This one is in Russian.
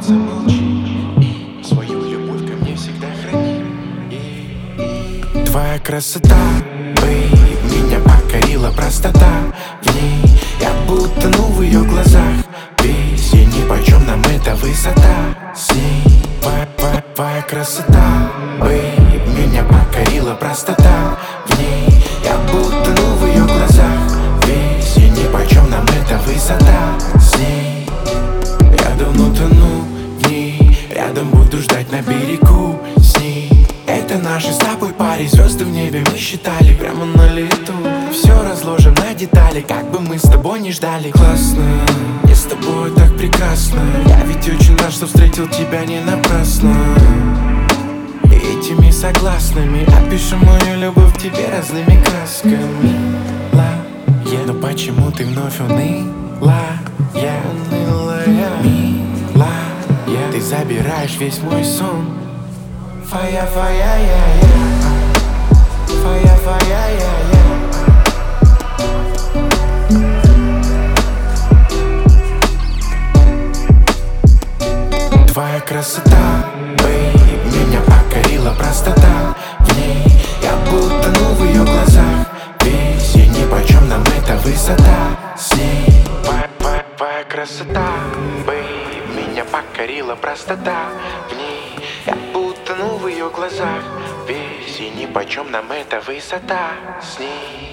нравится, молчи. И свою любовь ко мне всегда храни. Твоя красота, бэй, меня покорила простота. В ней я будто в ее глазах. Весь и нипочем нам эта высота. С ней твоя красота, бэй, меня покорила простота. В ней я будто в ее глазах. Весь и нипочем нам эта высота. С ней я давно тону в ней. Рядом буду ждать на берегу. С ней это наши с тобой парень. Звезды в небе мы считали прямо на лету. Все разложим на детали, как бы мы с тобой не ждали. Классно, мне с тобой так прекрасно. Я ведь очень рад, что встретил тебя не напрасно. И этими согласными опишем мою любовь к тебе разными красками. Но почему ты вновь унылая? Ты забираешь весь мой сон. Фая, фая, фая, фая, твоя красота, бэй, меня покорила простота. В ней я будто в ее глазах. Весь и нипочем нам эта высота. С ней твоя красота, бэй, меня покорила простота. В ней я будто в ее глазах. Весь и нипочем нам эта высота. С ней